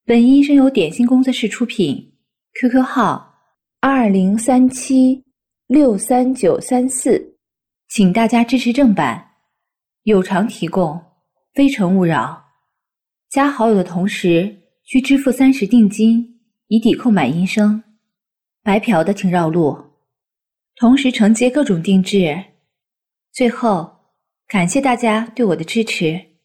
本音声由点心工作室出品 ，QQ 号2037639934，请大家支持正版，有偿提供，非诚勿扰。加好友的同时需支付30定金，以抵扣买音声。白嫖的请绕路，同时承接各种定制。最后，感谢大家对我的支持。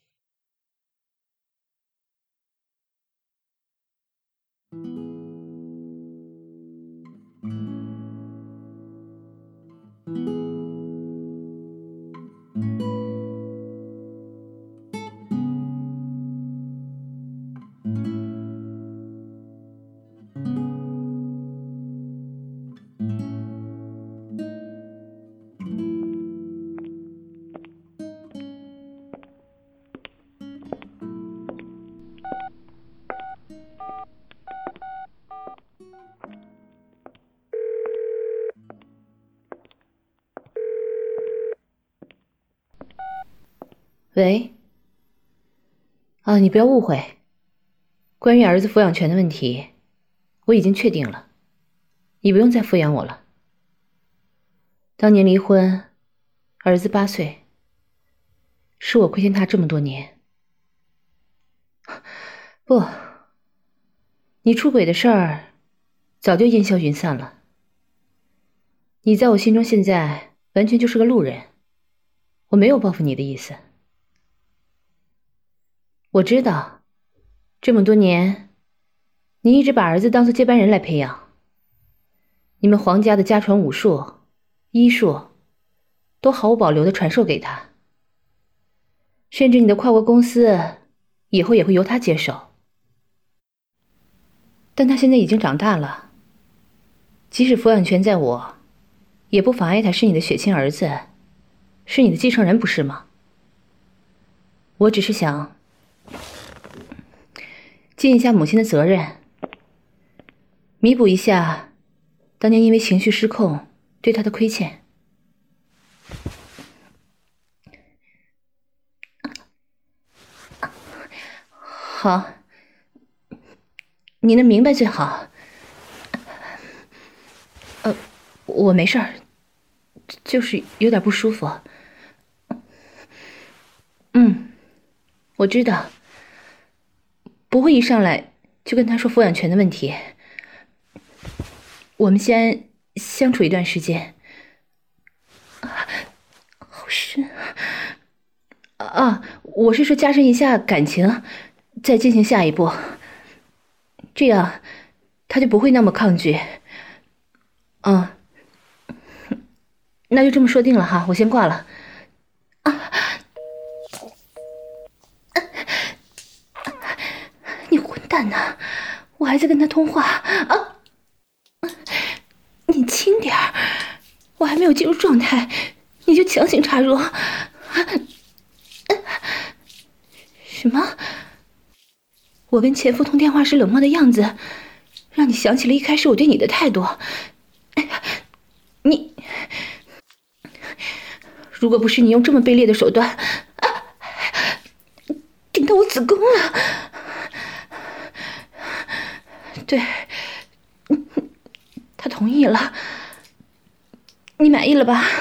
喂，你不要误会，关于儿子抚养权的问题，我已经确定了，你不用再抚养我了。当年离婚，儿子8岁，是我亏欠他这么多年。不，你出轨的事儿早就烟消云散了，你在我心中现在完全就是个路人，我没有报复你的意思。我知道，这么多年，你一直把儿子当作接班人来培养。你们皇家的家传武术、医术，都毫无保留地传授给他。甚至你的跨国公司，以后也会由他接手。但他现在已经长大了，即使抚养权在我，也不妨碍他是你的血亲儿子，是你的继承人，不是吗？我只是想尽一下母亲的责任，弥补一下当年因为情绪失控对他的亏欠。好，你能明白最好。我没事儿，就是有点不舒服。我知道，不会一上来就跟他说抚养权的问题。我们先相处一段时间。好深啊！我是说加深一下感情，再进行下一步，这样他就不会那么抗拒。那就这么说定了哈，我先挂了。你混蛋呐！我还在跟他通话啊！你轻点儿，我还没有进入状态，你就强行插入。什么？我跟前夫通电话时冷漠的样子，让你想起了一开始我对你的态度。你，如果不是你用这么卑劣的手段，顶到我子宫了。对，他同意了，你满意了吧？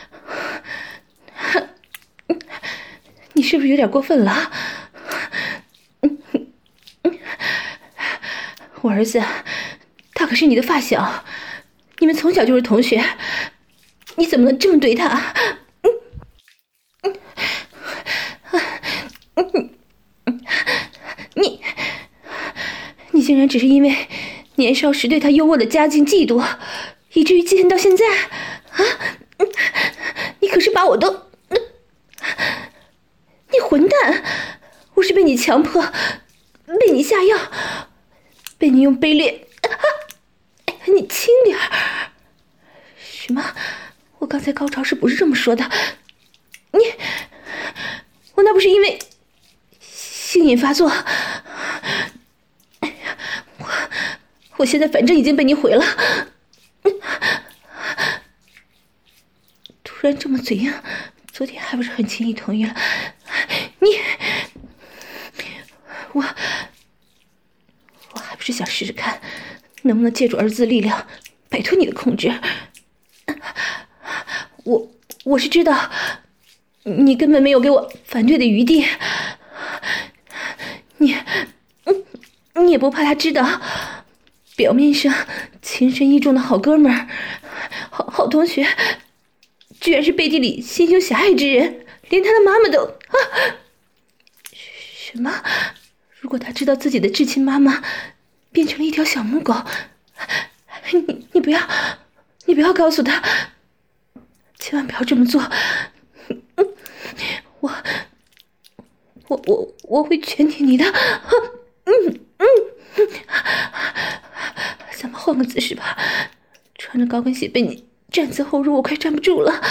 你是不是有点过分了？我儿子，他可是你的发小，你们从小就是同学，你怎么能这么对他？你竟然只是因为年少时对他优渥的家境嫉妒，以至于记恨到现在啊！你可是把我都……你混蛋！我是被你强迫，被你下药，被你用卑劣……你轻点儿！什么？我刚才高潮时不是这么说的？我那不是因为性瘾发作？我现在反正已经被你毁了，突然这么嘴硬，昨天还不是很轻易同意了？ 是想试试看，能不能借助儿子的力量摆脱你的控制。我是知道，你根本没有给我反对的余地。你也不怕他知道，表面上情深意重的好哥们儿、好同学，居然是背地里心胸狭隘之人，连他的妈妈都……什么？如果他知道自己的至亲妈妈变成了一条小母狗，你不要告诉他，千万不要这么做。我会全听你的。咱们换个姿势吧，穿着高跟鞋被你站姿后入，我快站不住了。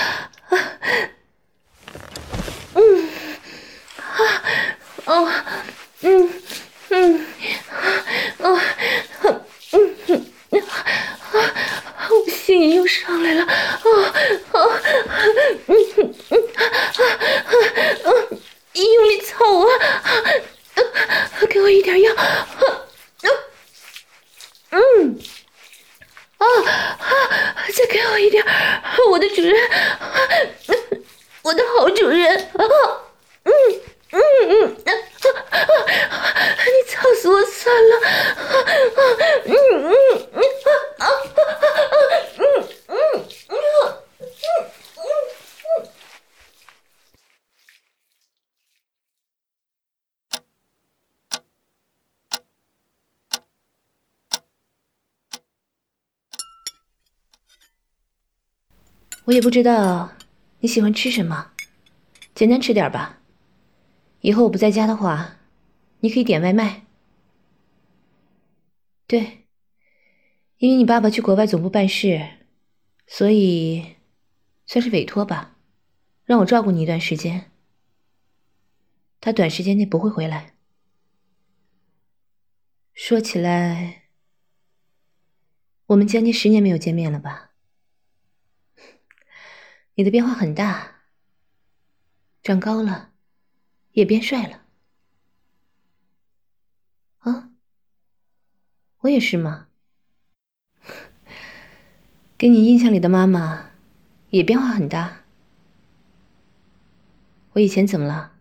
我心瘾又上来了。用力操我，给我一点药。再给我一点，我的主人，我的好主人。你操死我算了。我也不知道你喜欢吃什么，简单吃点吧。以后我不在家的话，你可以点外卖。对，因为你爸爸去国外总部办事，所以算是委托吧，让我照顾你一段时间。他短时间内不会回来。说起来，我们将近10年没有见面了吧？你的变化很大，长高了，也变帅了。啊，我也是吗？跟你印象里的妈妈也变化很大。我以前怎么了？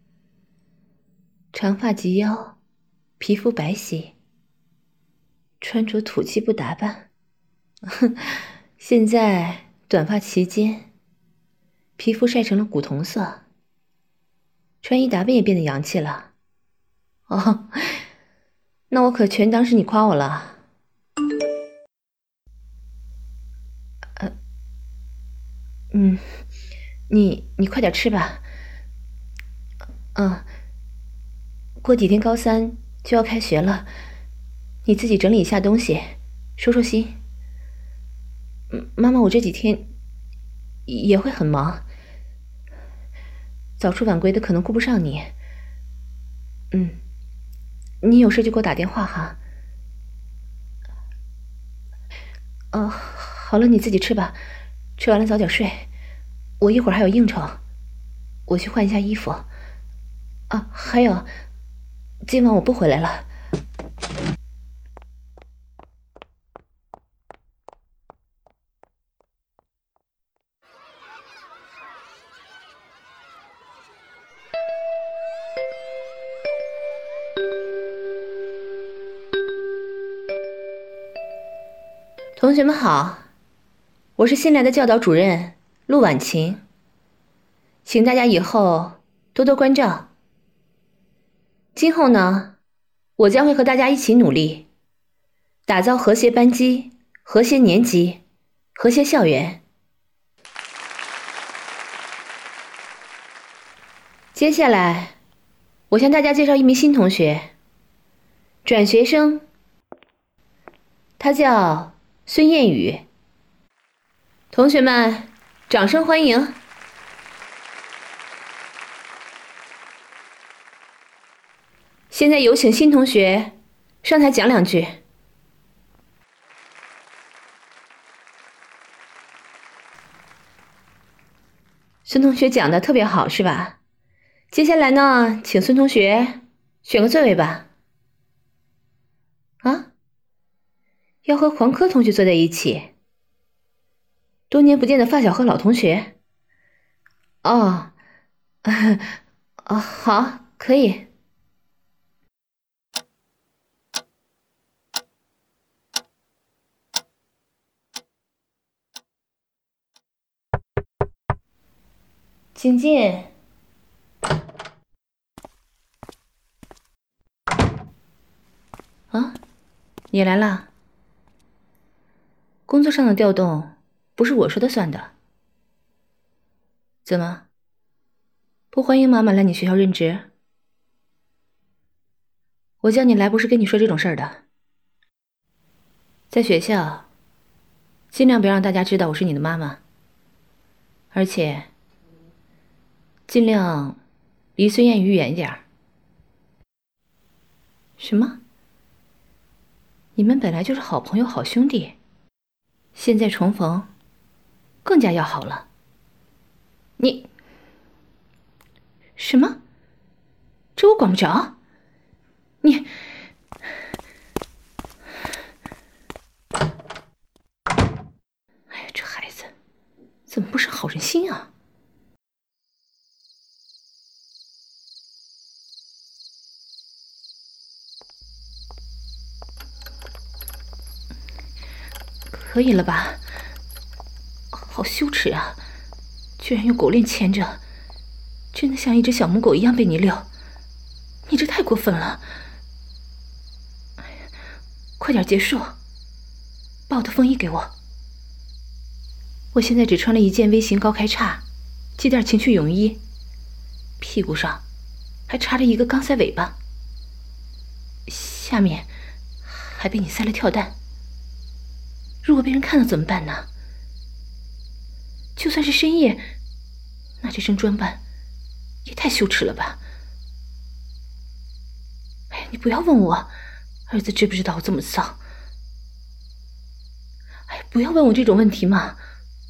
长发及腰，皮肤白皙，穿着土气不打扮。现在短发齐肩，皮肤晒成了古铜色，穿衣打扮也变得洋气了。哦，那我可全当是你夸我了。你快点吃吧。过几天高3就要开学了，你自己整理一下东西，收收心。妈妈，我这几天也会很忙，早出晚归的可能顾不上你。你有事就给我打电话哈。好了，你自己吃吧，吃完了早点睡。我一会儿还有应酬，我去换一下衣服。还有，今晚我不回来了。同学们好，我是新来的教导主任陆婉晴，请大家以后多多关照。今后呢，我将会和大家一起努力，打造和谐班级、和谐年级、和谐校园。接下来，我向大家介绍一名新同学，转学生，他叫孙燕宇。同学们，掌声欢迎。现在有请新同学上台讲2句。孙同学讲的特别好，是吧？接下来呢，请孙同学选个座位吧。 要和黄科同学坐在一起？多年不见的发小和老同学？哦，好，可以。请进。啊，你来啦？工作上的调动不是我说的算的。怎么？不欢迎妈妈来你学校任职？我叫你来不是跟你说这种事儿的。在学校，尽量别让大家知道我是你的妈妈，而且尽量离孙艳宇远一点。什么？你们本来就是好朋友、好兄弟，现在重逢，更加要好了。你什么？这我管不着。你，哎呀，这孩子怎么不是好人心啊？可以了吧？好羞耻啊！居然用狗链牵着，真的像一只小母狗一样被你遛，你这太过分了！哎呀，快点结束，把我的风衣给我。我现在只穿了一件 V 型高开叉，系带情趣泳衣，屁股上还插着一个钢塞尾巴，下面还被你塞了跳蛋。如果被人看到怎么办呢？就算是深夜，那这身装扮也太羞耻了吧！哎，你不要问我儿子知不知道我这么骚。哎，不要问我这种问题嘛。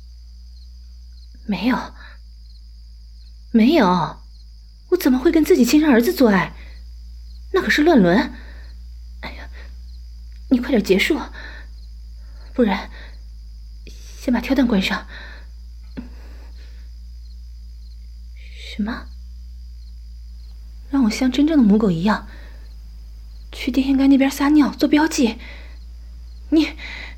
没有，没有，我怎么会跟自己亲生儿子做爱？那可是乱伦。哎呀，你快点结束，不然先把跳蛋关上。什么？让我像真正的母狗一样去电线杆那边撒尿做标记？你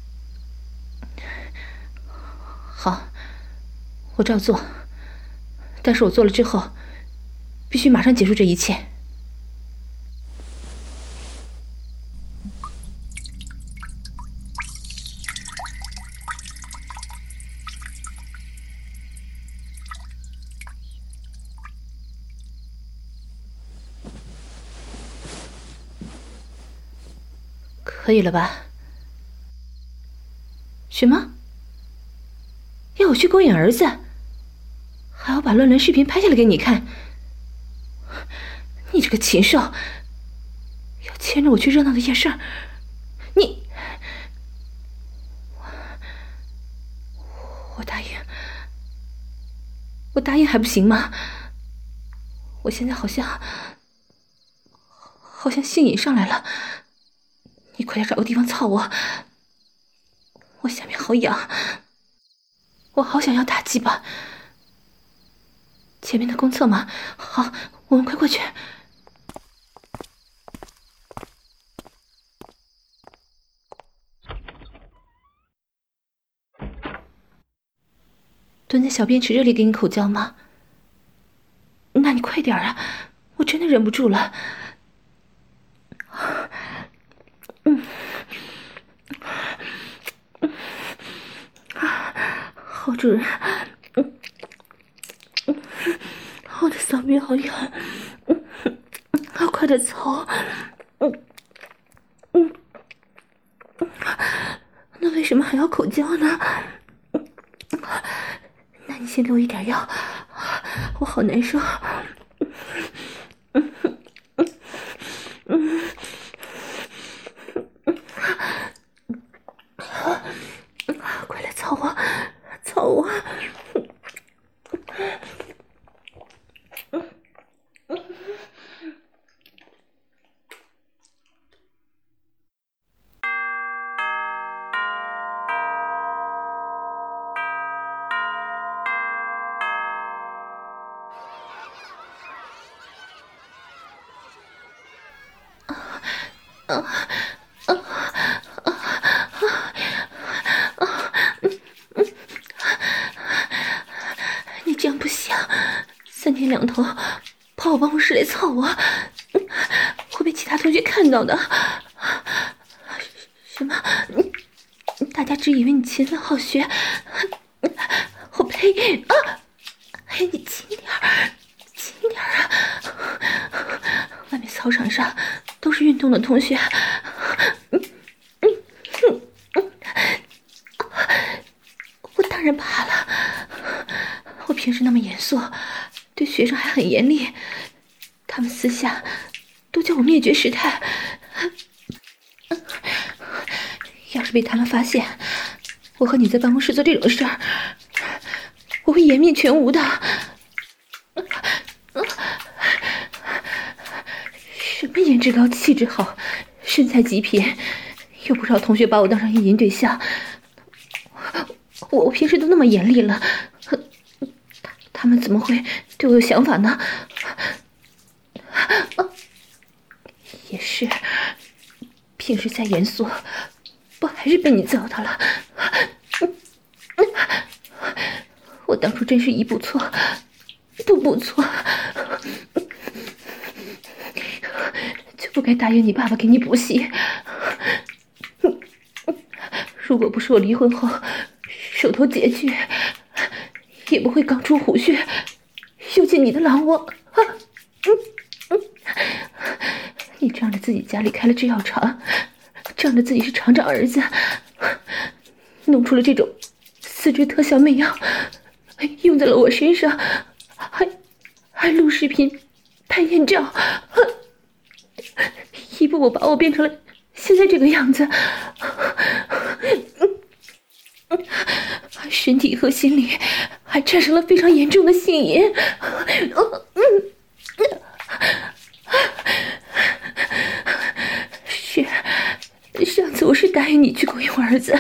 好，我照做，但是我做了之后必须马上结束这一切。可以了吧？什么？要我去勾引儿子，还要把乱伦视频拍下来给你看？你这个禽兽，要牵着我去热闹的夜市？你，我答应，我答应还不行吗？我现在好像性瘾上来了，你快点找个地方操我，我下面好痒，我好想要大鸡巴。前面的公厕吗？好，我们快过去。蹲在小便池这里给你口交吗？那你快点啊，我真的忍不住了。好主人，我的骚逼好痒，快点操！那为什么还要口交呢？那你先给我一点药，我好难受。快来操我，操我！ 你这样不行，3天2头跑我办公室来操我，会被其他同学看到的。什么？大家只以为你勤奋好学，我呸！哎，你轻点啊！外面操场上都是运动的同学，我当然怕了。我平时那么严肃，对学生还很严厉，他们私下都叫我灭绝师太。要是被他们发现我和你在办公室做这种事儿，我会颜面全无的。什么颜值高气质好身材极品，有不少同学把我当成意淫对象。我平时都那么严厉了，他们怎么会对我有想法呢？也是，平时再严肃，不还是被你糟蹋了？我当初真是一步错，步步错，就不该答应你爸爸给你补习。如果不是我离婚后手头拮据，也不会刚出虎穴又进你的狼窝。你仗着自己家里开了制药厂，仗着自己是厂长儿子，弄出了这种4支特效媚药，用在了我身上，还录视频拍艳照，一步步把我变成了现在这个样子。身体和心理还产生了非常严重的性瘾。是，上次我是答应你去勾引我儿子，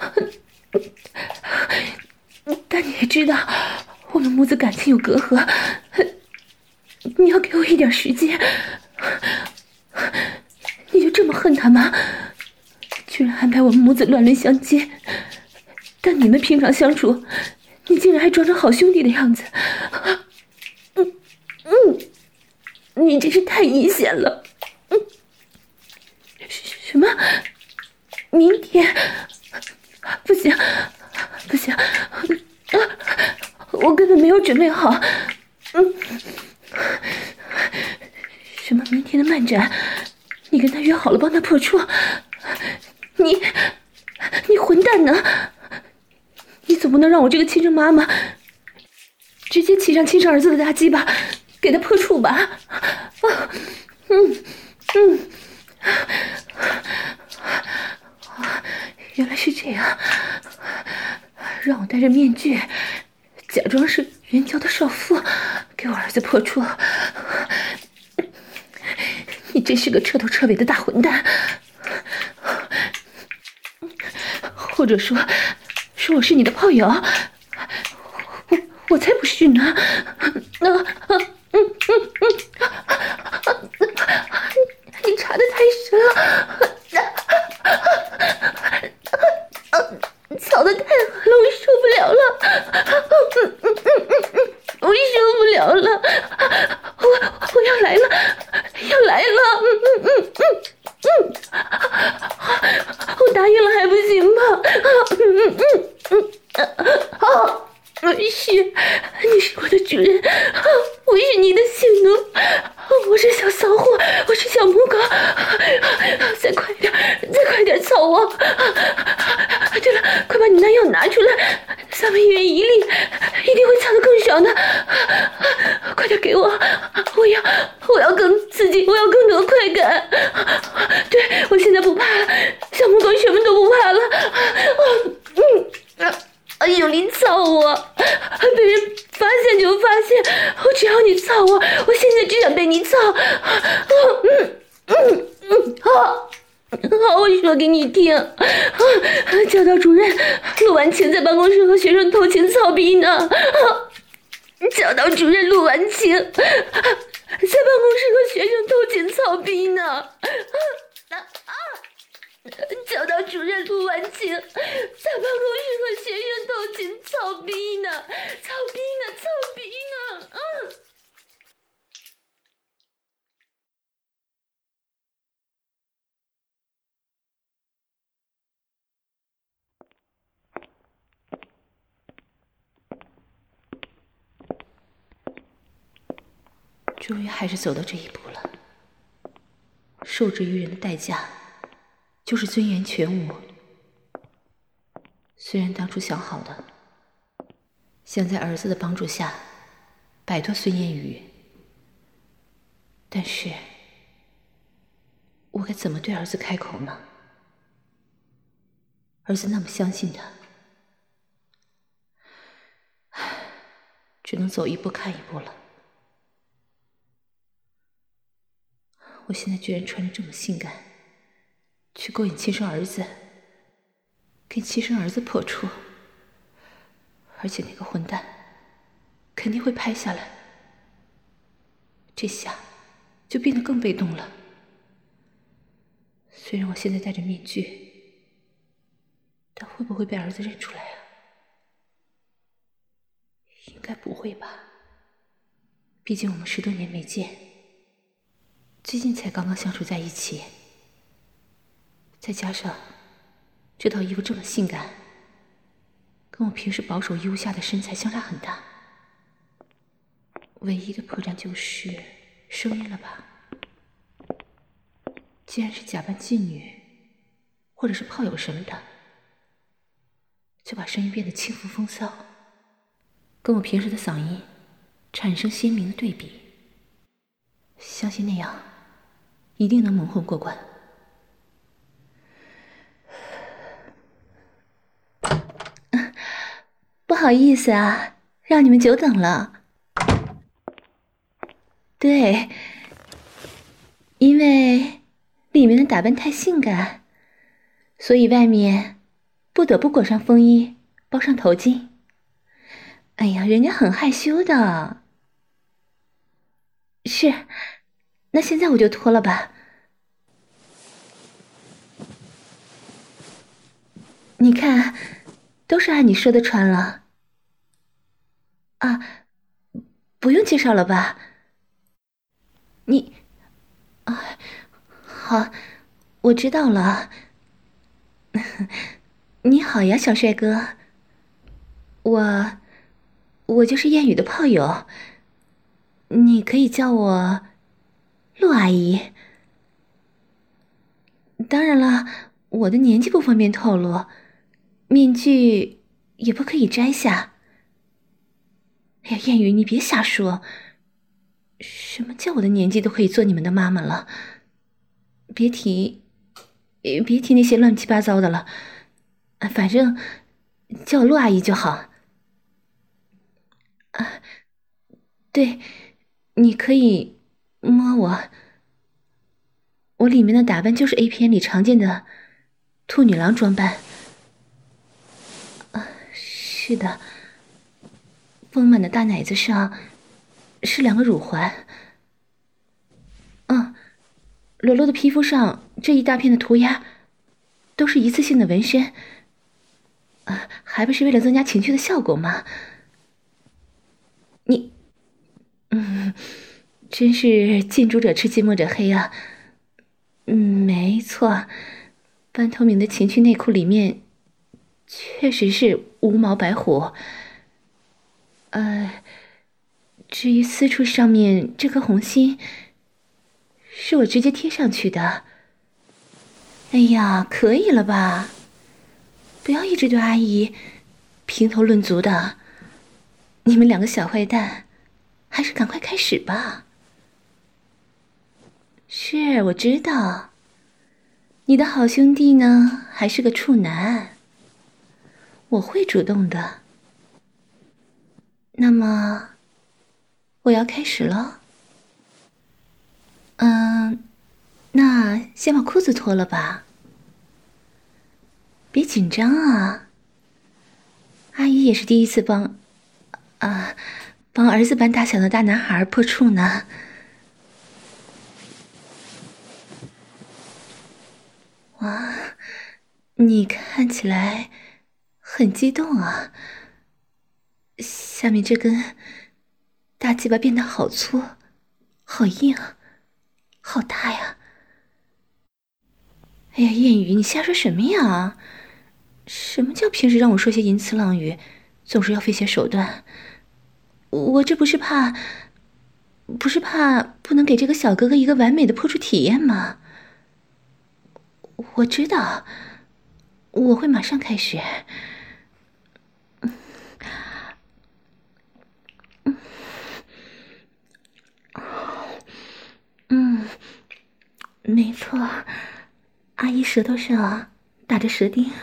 但你也知道我们母子感情有隔阂，你要给我一点时间。你就这么恨他吗？居然安排我们母子乱伦相见，但你们平常相处，你竟然还装成好兄弟的样子。你真是太阴险了。什么？明天？不行，我根本没有准备好。什么明天的漫展？你跟他约好了帮他破处？你混蛋呢！你总不能让我这个亲生妈妈直接骑上亲生儿子的大鸡巴给他破处吧？原来是这样，让我戴着面具假装是援交的少妇给我儿子破处。你真是个彻头彻尾的大混蛋，或者说我是你的炮友，我才不是呢。你查得太深了，操得太狠了，我受不了了，我受不了了，我要来了，我答应了还不行吗？是，你是我的主人，我是你的性奴，我是小骚货，我是小母狗，再快点操我！对了，快把你那药拿出来，咱们一人一粒，一定会操得更爽的。快点给我，我要更刺激，我要更多快感。对，我现在不怕了，小母狗什么都不怕了。哎呦，你操我！被人发现就发现，我只要你操我，我现在只想被你操。好，我说给你听。教导主任陆婉晴在办公室和学生偷情操逼呢。教导主任陆婉晴在办公室和学生偷情操逼呢。 主任陆婉晴在办公室和学生斗琴操逼呢，操逼呢，操逼呢！ 终于还是走到这一步了。受制于人的代价，就是尊严全无。虽然当初想好了，想在儿子的帮助下摆脱孙燕宇，但是我该怎么对儿子开口呢？儿子那么相信他，只能走一步看一步了。我现在居然穿着这么性感，去勾引亲生儿子，跟亲生儿子破处，而且那个混蛋肯定会拍下来，这下就变得更被动了。虽然我现在戴着面具，但会不会被儿子认出来啊？应该不会吧，毕竟我们10多年没见，最近才刚刚相处在一起，再加上这套衣服这么性感，跟我平时保守优下的身材相差很大。唯一的破绽就是声音了吧？既然是假扮妓女或者是炮友什么的，就把声音变得轻浮风骚，跟我平时的嗓音产生鲜明的对比，相信那样一定能蒙混过关。不好意思啊，让你们久等了。对，因为里面的打扮太性感，所以外面不得不裹上风衣，包上头巾。哎呀，人家很害羞的。是，那现在我就脱了吧。你看，都是按你说的穿了。啊，不用介绍了吧？你，啊，好，我知道了。你好呀，小帅哥。我就是燕语的炮友，你可以叫我陆阿姨。当然了，我的年纪不方便透露，面具也不可以摘下。哎呀，燕语，你别瞎说，什么叫我的年纪都可以做你们的妈妈了？别提那些乱七八糟的了，反正叫我陆阿姨就好。啊，对，你可以摸我。我里面的打扮就是 A 片里常见的兔女郎装扮。是的，丰满的大奶子上是2个乳环。裸露的皮肤上这一大片的涂鸦都是一次性的纹身，还不是为了增加情趣的效果吗？你，真是近朱者赤，近墨者黑啊。没错，半透明的情趣内裤里面确实是无毛白虎。至于私处上面这颗红心，是我直接贴上去的。哎呀，可以了吧？不要一直对阿姨评头论足的。你们2个小坏蛋，还是赶快开始吧。是，我知道。你的好兄弟呢，还是个处男。我会主动的。那么，我要开始了。那先把裤子脱了吧。别紧张啊，阿姨也是第一次帮儿子般大小的大男孩破处呢。哇， 你看起来很激动啊，下面这根大鸡巴变得好粗，好硬，好大呀！哎呀，燕语，你瞎说什么呀？什么叫平时让我说些淫词浪语，总是要费些手段？我这不是怕不能给这个小哥哥一个完美的破处体验吗？我知道，我会马上开始。没错，阿姨舌头上打着舌钉，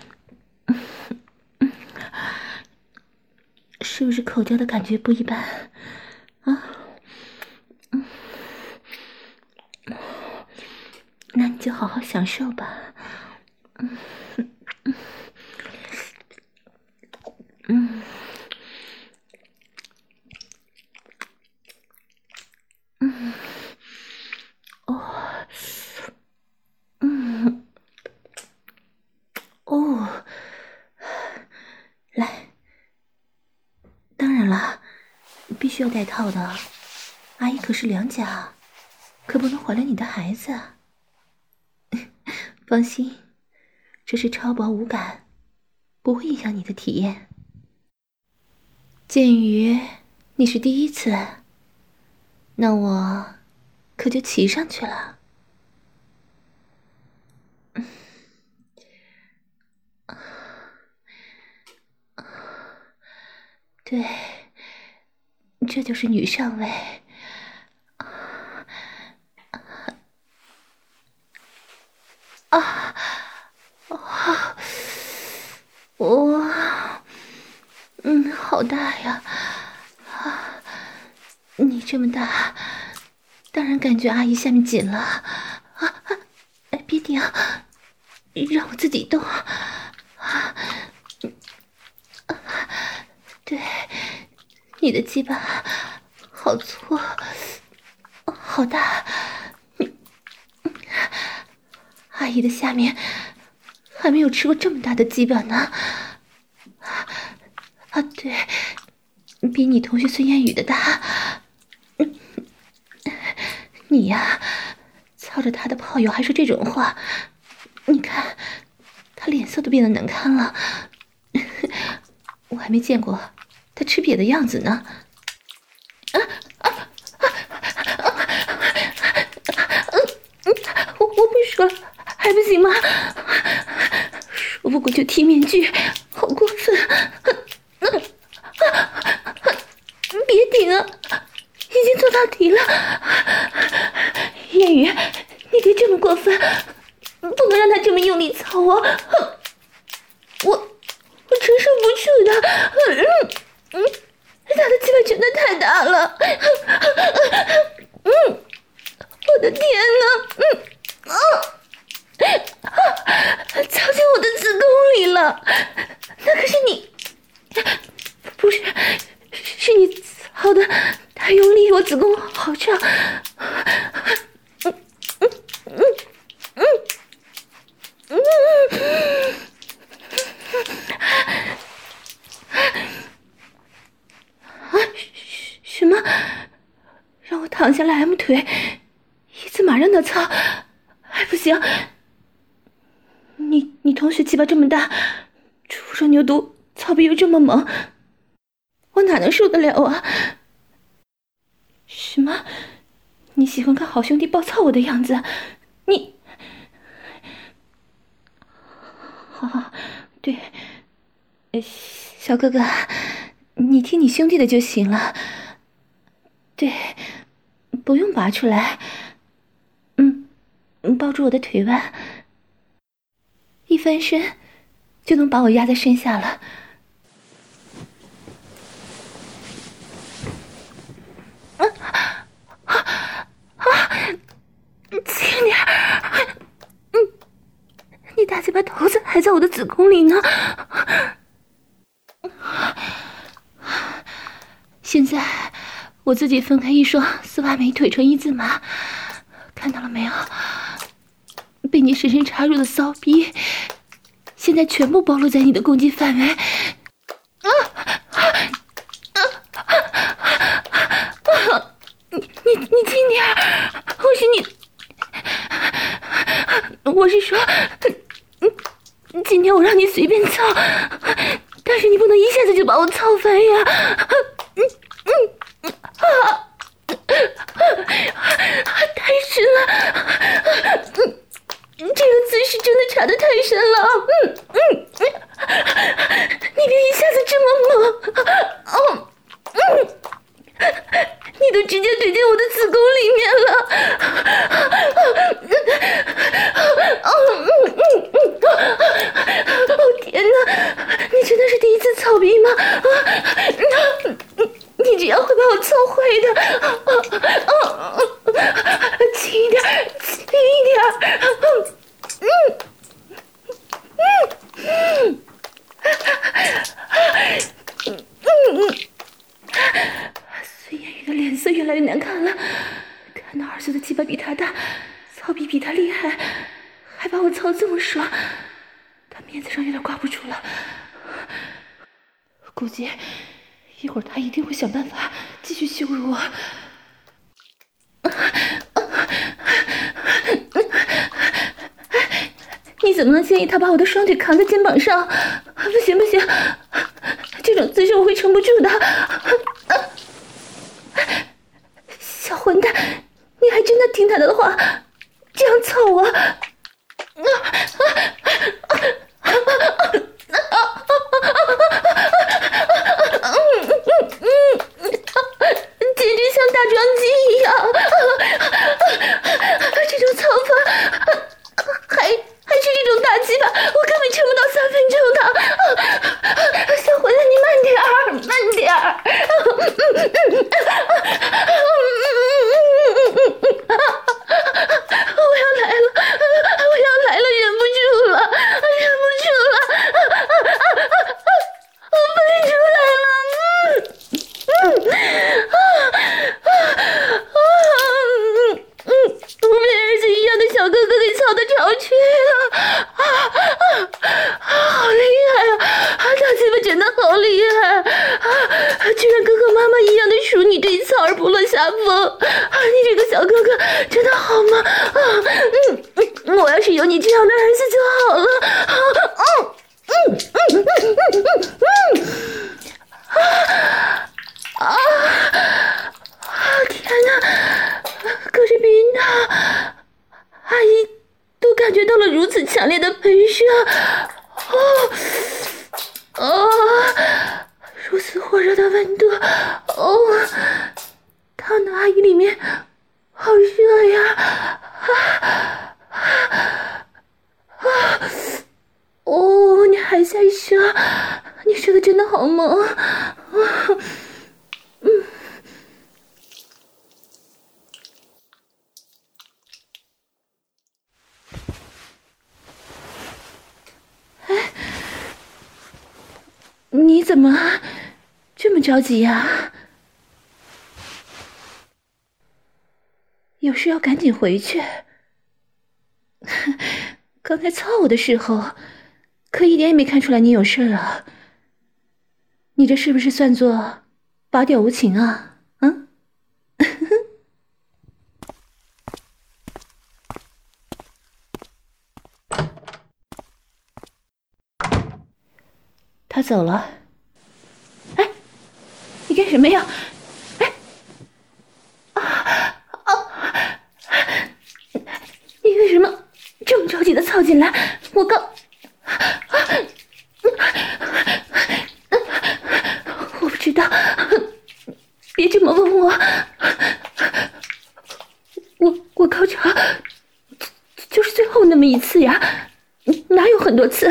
是不是口交的感觉不一般啊？那你就好好享受吧。来，当然了，必须要戴套的，阿姨可是良家，可不能怀了你的孩子。放心，这是超薄无感，不会影响你的体验。鉴于你是第一次，那我可就骑上去了。对，这就是女上位。好大呀！你这么大，当然感觉阿姨下面紧了。别顶，让我自己动。对，你的鸡巴好粗，好大。阿姨的下面还没有吃过这么大的鸡巴呢。对，比你同学孙燕语的大。你呀，操着他的炮友还说这种话，你看他脸色都变得难看了。我还没见过他吃瘪的样子呢。我不说了，还不行吗？说不过就踢面具，好过分！别顶啊，已经做到底了。燕语，你别这么过分，不能让他这么用力操我，我承受不住的。他的鸡巴真的太大了。我的天哪！操进我的子宫里了。那可是你，不是，是你操的太用力，我子宫好胀。什么？让我躺下来 M 腿，一字马让他操，还不行？你同学鸡巴这么大，畜生牛犊，操逼又这么猛，我哪能受得了啊？什么？你喜欢看好兄弟暴操我的样子？你……好，对，小哥哥，你听你兄弟的就行了。对，不用拔出来。抱住我的腿弯，一翻身就能把我压在身下了。轻点。你大鸡巴头子还在我的子宫里呢。现在我自己分开一双丝袜美腿成一字马，看到了没有？被你深深插入的骚逼现在全部暴露在你的攻击范围。你轻点儿，我是说，今天我让你随便操，但是你不能一下子就把我操翻呀！太深了，这个姿势真的插得太深了。你别一下子这么猛，你都直接怼进我的子宫里面了。天哪，你真的是第一次操逼吗？你这样会把我操坏的。轻一点，轻一点。孙艳宇的脸色越来越难看了，看到儿子的鸡巴比他大，操逼比他厉害，还把我操这么爽，他面子上有点挂不住了。估计一会儿他一定会想办法继续羞辱我。你怎么能建议他把我的双腿扛在肩膀上？不行不行，这种姿势我会撑不住的。小混蛋，你还真的听他的话，这样操我。简直像大桩机一样。这种操法还是这种大鸡巴，我根本撑不到3分钟的。小混蛋，你慢点儿，慢点儿。我要来了，忍不住了，我喷出来了。我被儿子一样的小哥哥给操得潮缺了。好厉害啊！大鸡巴真的好厉害居然跟和妈妈一样的属你这一操而不落下风。你这个小哥哥真的好吗？我要是有你这样的儿子就好了。天哪，可是冰娜阿姨都感觉到了如此强烈的喷射。如此火热的温度，烫的阿姨里面好热呀。你还在射，你射的真的好猛。你怎么这么着急呀？有事要赶紧回去。刚才操我的时候，可一点也没看出来你有事啊。你这是不是算作拔屌无情啊？他走了。哎，你干什么呀？你为什么这么着急的操进来？我刚……我不知道，别这么问我。我高潮就是最后那么一次呀，哪有很多次？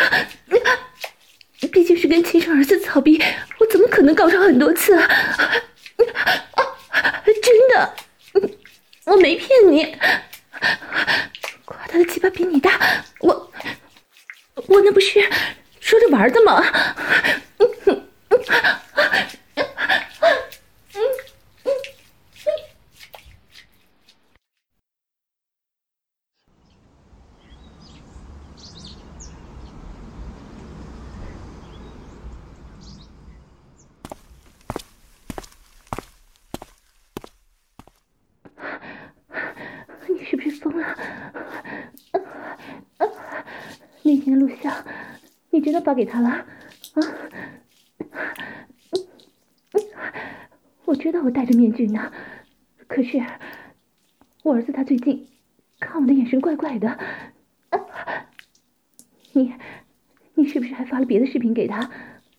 毕竟是跟亲生儿子操逼，我怎么可能高潮很多次啊？真的，我没骗你。夸他的鸡巴比你大，我那不是说着玩的吗？ 那天的录像，你真的发给他了啊？我知道我戴着面具呢，可是我儿子他最近看我的眼神怪怪的。你是不是还发了别的视频给他？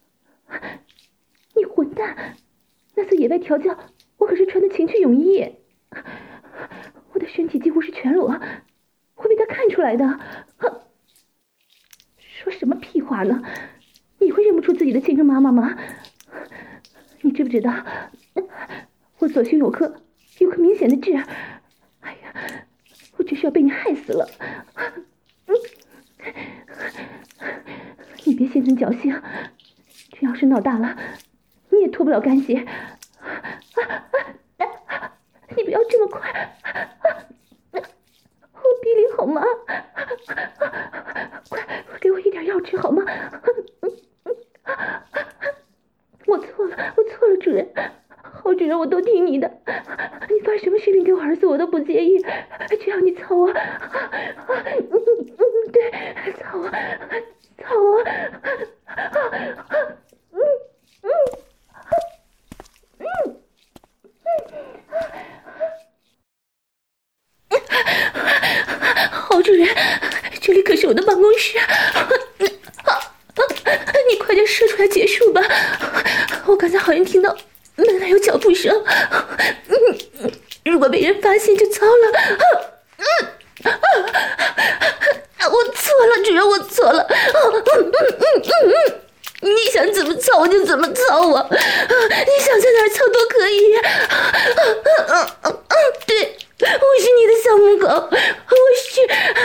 你混蛋！那次野外调教，我可是穿的情趣泳衣，我的身体几乎是全裸，会被他看出来的。说什么屁话呢？你会认不出自己的亲生妈妈吗？你知不知道，我左胸有颗明显的痣？哎呀，我真是要被你害死了！你别心存侥幸，这要是闹大了，你也脱不了干系。你不要这么快，我逼灵好吗？快给我一点药吃好吗？我错了，主人，好主人，我都听你的。你发什么视频给我儿子，我都不介意，只要你操我。对，操我。好主人，这里可是我的办公室。你快点射出来结束吧，我刚才好像听到门外有脚步声，如果被人发现就糟了。我错了，主人，我错了。你想怎么操我就怎么操我，你想在哪儿操都可以。对，我是你的小母狗，我是。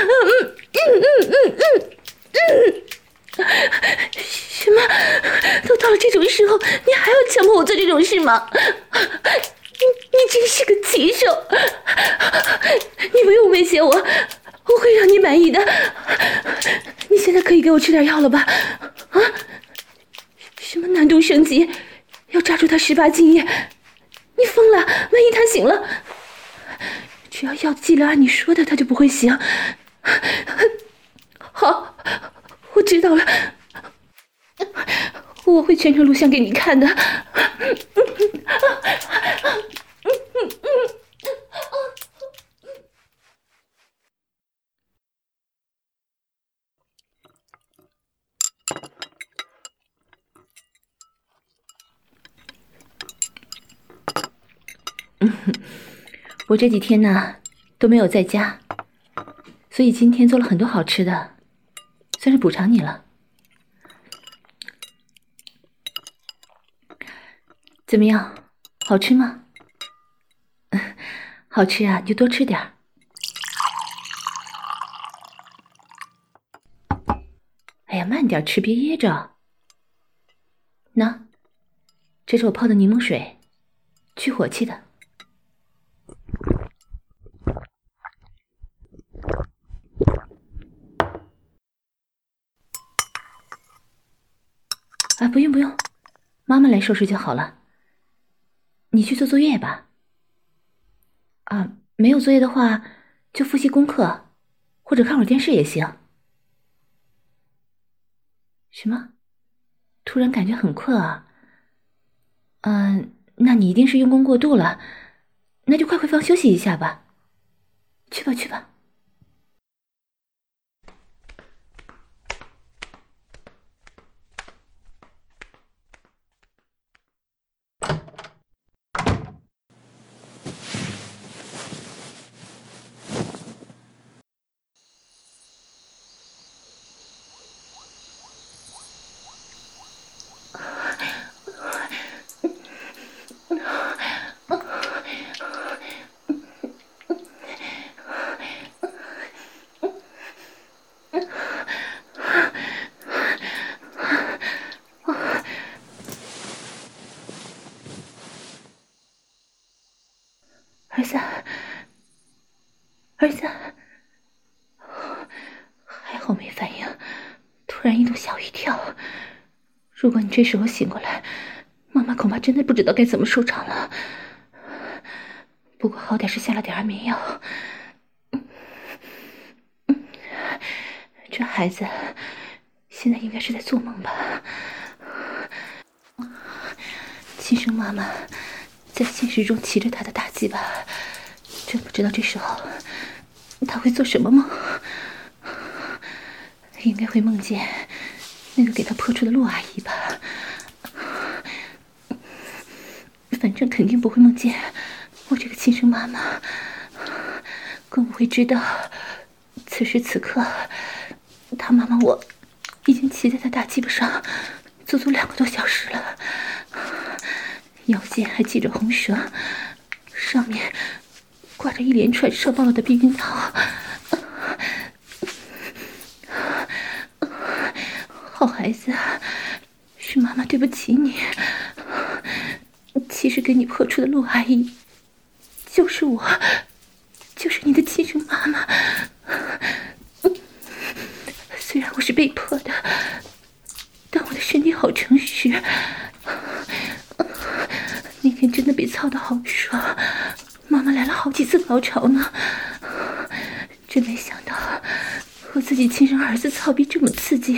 什么？都到了这种时候，你还要强迫我做这种事吗？你真是个禽兽！你不用威胁我，我会让你满意的。你现在可以给我吃点药了吧？啊？什么难度升级？要抓住他18禁液？你疯了？万一他醒了？只要药剂量按你说的，他就不会醒。好，我知道了，我会全程录像给你看的。我这几天呢都没有在家，所以今天做了很多好吃的，算是补偿你了。怎么样，好吃吗？好吃啊，你就多吃点儿。哎呀，慢点吃，别噎着。那，这是我泡的柠檬水，去火气的。啊，不用，妈妈来收拾就好了。你去做作业吧。啊，没有作业的话，就复习功课，或者看会儿电视也行。什么？突然感觉很困啊？那你一定是用功过度了，那就快回房休息一下吧。去吧。儿子，还好没反应，突然一度吓我一跳。如果你这时候醒过来，妈妈恐怕真的不知道该怎么收场了。不过好歹是下了点安眠药。 这孩子现在应该是在做梦吧？亲生妈妈在现实中骑着他的大鸡巴，真不知道这时候他会做什么梦。应该会梦见那个给他破处的陆阿姨吧，反正肯定不会梦见我这个亲生妈妈，更不会知道此时此刻他妈妈我已经骑在他大鸡巴上足足2个多小时了，腰间还系着红绳，上面挂着一连串射爆了的避孕套。好孩子，是妈妈对不起你。其实给你破处的陆阿姨就是我，就是你的亲生妈妈。虽然我是被迫的，但我的身体好诚实。那天真的被操得好爽，妈妈来了好几次高潮呢。真没想到和自己亲生儿子操逼这么刺激，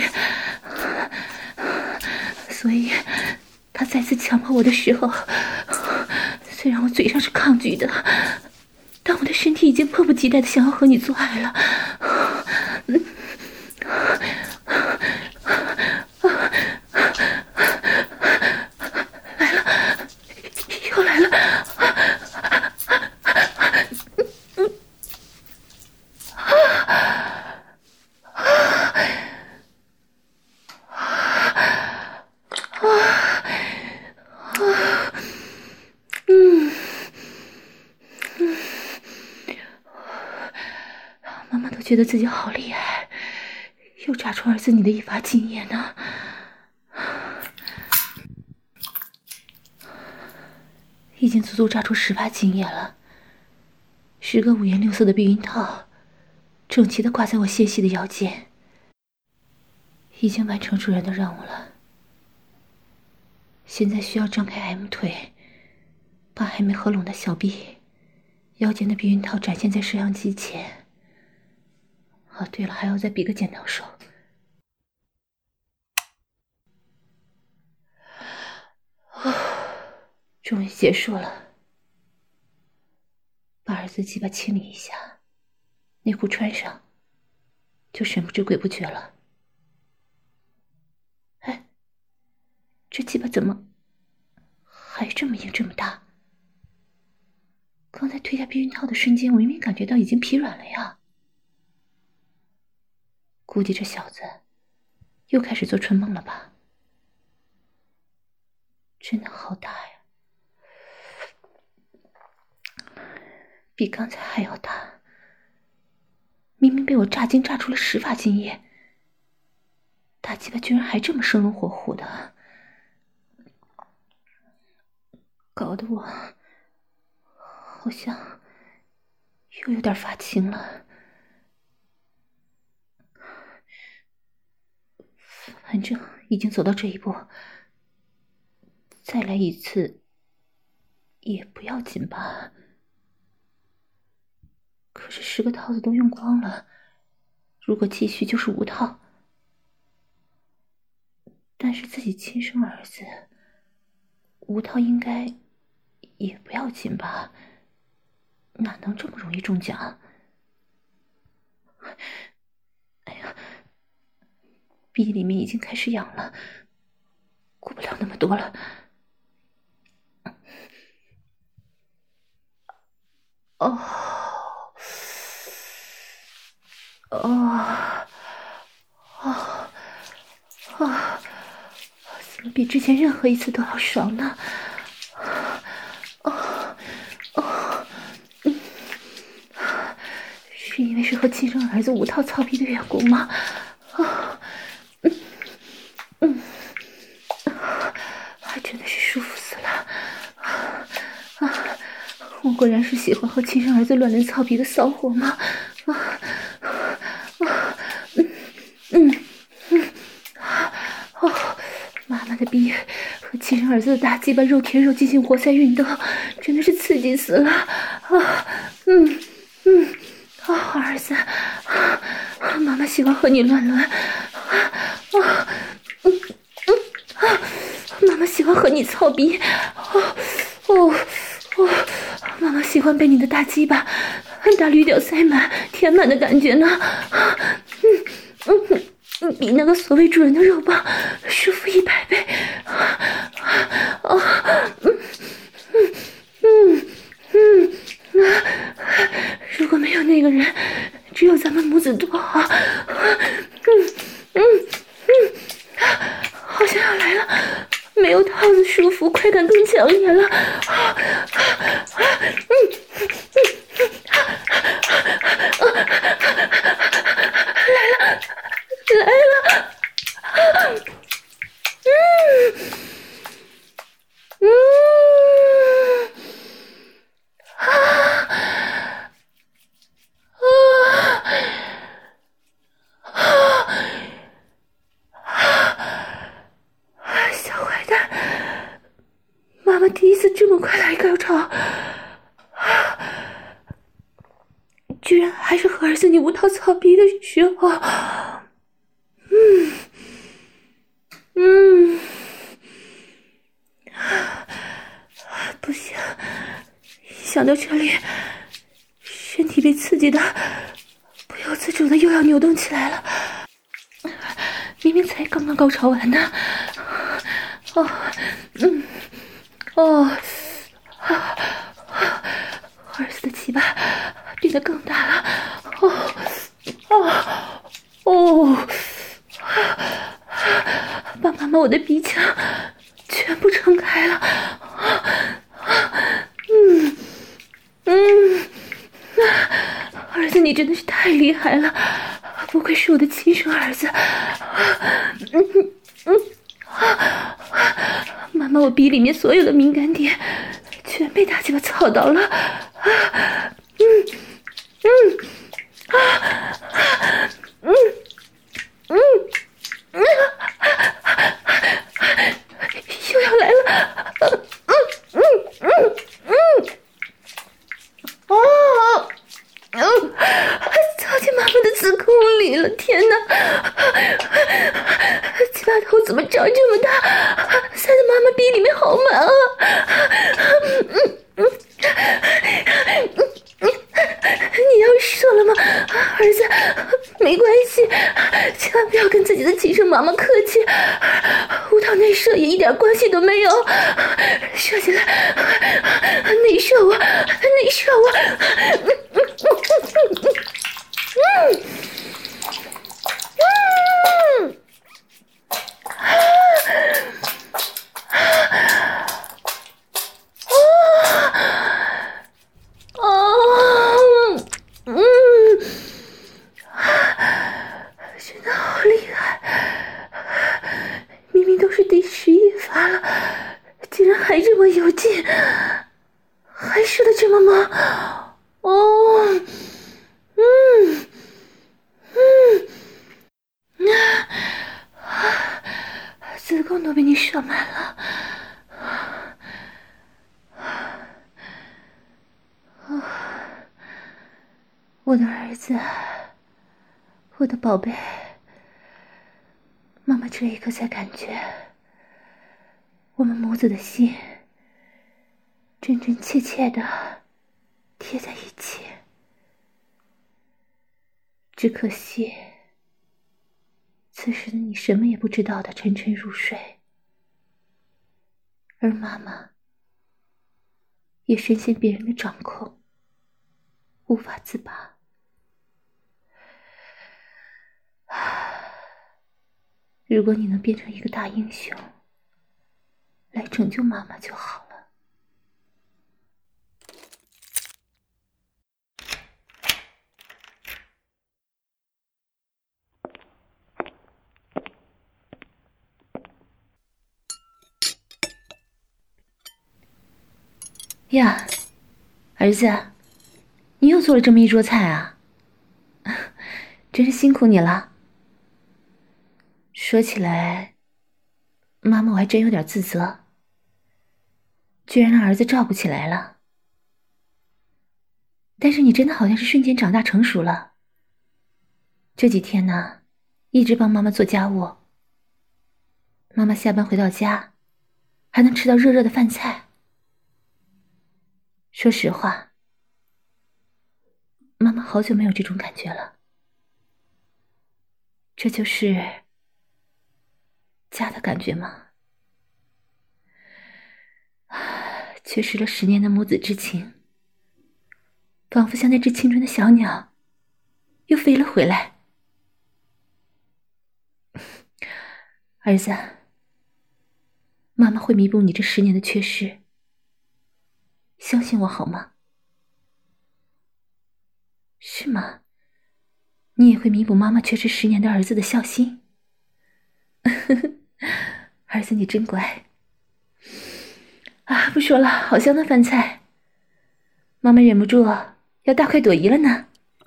所以他再次强迫我的时候，虽然我嘴上是抗拒的，但我的身体已经迫不及待的想要和你做爱了。来了，又来了。妈妈都觉得自己好厉害，又炸出儿子你的一发精液呢。已经足足炸出10发精液了，10个五颜六色的避孕套整齐地挂在我纤细的腰间，已经完成主人的任务了。现在需要张开 M 腿，把还没合拢的小臂、腰间的避孕套展现在摄像机前。哦，对了，还要再比个剪刀手。终于结束了。把儿子鸡巴清理一下，内裤穿上，就神不知鬼不觉了。哎，这鸡巴怎么还这么硬这么大？刚才推下避孕套的瞬间，我明明感觉到已经疲软了呀。估计这小子又开始做春梦了吧？真的好大呀，比刚才还要大。明明被我炸精炸出了10发精液，大鸡巴居然还这么生龙活虎的，搞得我好像又有点发青了。反正已经走到这一步，再来一次也不要紧吧。可是10个套子都用光了，如果继续就是5套。但是自己亲生儿子5套应该也不要紧吧，哪能这么容易中奖？哎呀，鼻里面已经开始痒了，顾不了那么多了。哦，怎么比之前任何一次都要爽呢？是因为是和亲生儿子5套操逼的缘故吗？还真的是舒服死了。我果然是喜欢和亲生儿子乱伦操逼的骚货吗？妈妈的逼和亲生儿子的大鸡巴肉贴肉进行活塞运动，真的是刺激死了。儿子，妈妈妈喜欢和你乱伦，妈妈喜欢和你操逼，妈妈喜欢被你的大鸡巴、大驴屌塞满、填满的感觉呢，比那个所谓主人的肉棒舒服100倍，如果没有那个人，只有咱们母子多好，好像要来了，没有套子舒服，快感更强烈了，来了，小坏蛋，妈妈第一次这么快来高潮，居然还是和儿子你无套草逼的时候，不行，一想到这里，身体被刺激的不由自主的又要扭动起来了。明明才刚刚高潮完呢，儿子的鸡巴变得更大了，把妈妈我的鼻腔全部撑开了，儿子你真的是太厉害了，不愧是我的亲生儿子，妈妈我鼻里面所有的敏感点全被大鸡巴操到了，又要来了，操进妈妈的子宫里了，天哪，鸡巴头怎么长这么大，塞在妈妈逼里面好满啊，你要射了吗，儿子？没关系，千万不要跟自己的亲生妈妈客气，无套内射也一点关系都没有，射进来，内射我，内射我，真的好厉害，明明都是第11发了，竟然还这么有劲，还射得这么猛，子宫都被你射满了，我的儿子，我的宝贝，妈妈这一刻才感觉我们母子的心真真切切的贴在一起，只可惜此时的你什么也不知道的沉沉入睡，而妈妈也深陷别人的掌控，无法自拔。如果你能变成一个大英雄，来拯救妈妈就好了。呀，儿子，你又做了这么一桌菜啊，真是辛苦你了。说起来，妈妈我还真有点自责，居然让儿子照顾起来了。但是你真的好像是瞬间长大成熟了， 这几天呢，一直帮妈妈做家务。妈妈下班回到家，还能吃到热热的饭菜。说实话，妈妈好久没有这种感觉了。这就是家的感觉吗？缺失了10年的母子之情，仿佛像那只青春的小鸟又飞了回来。儿子，妈妈会弥补你这10年的缺失，相信我好吗？是吗？你也会弥补妈妈缺失10年的儿子的孝心？儿子你真乖啊！不说了，好香的饭菜，妈妈忍不住要大快朵颐了呢。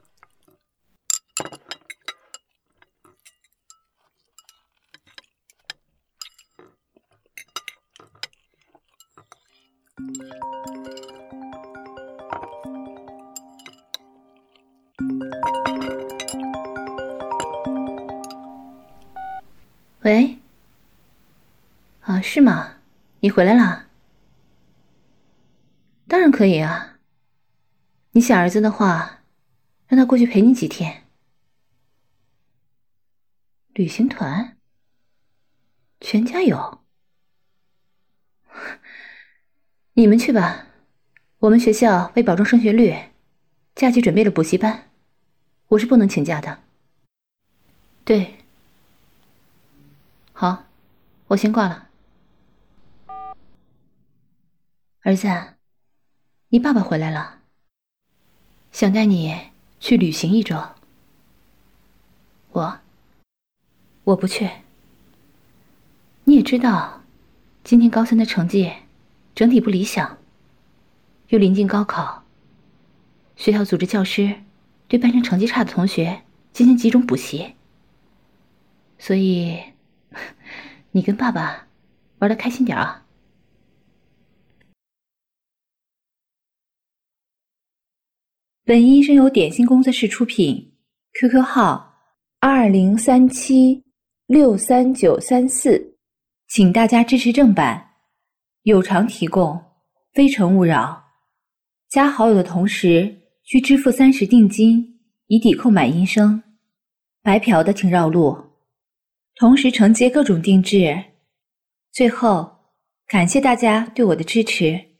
喂？啊，是吗？你回来了？当然可以啊。你想儿子的话，让他过去陪你几天。旅行团？全家有？你们去吧，我们学校为保证升学率，假期准备了补习班，我是不能请假的。对。好，我先挂了。儿子，你爸爸回来了，想带你去旅行1周。我不去。你也知道，今天高3的成绩整体不理想，又临近高考，学校组织教师对班上成绩差的同学进行集中补习，所以你跟爸爸玩得开心点啊。 本音声由点心工作室出品 ，QQ 号2037639334，请大家支持正版，有偿提供，非诚勿扰。加好友的同时需支付30定金，以抵扣买音声。白嫖的请绕路，同时承接各种定制。最后，感谢大家对我的支持。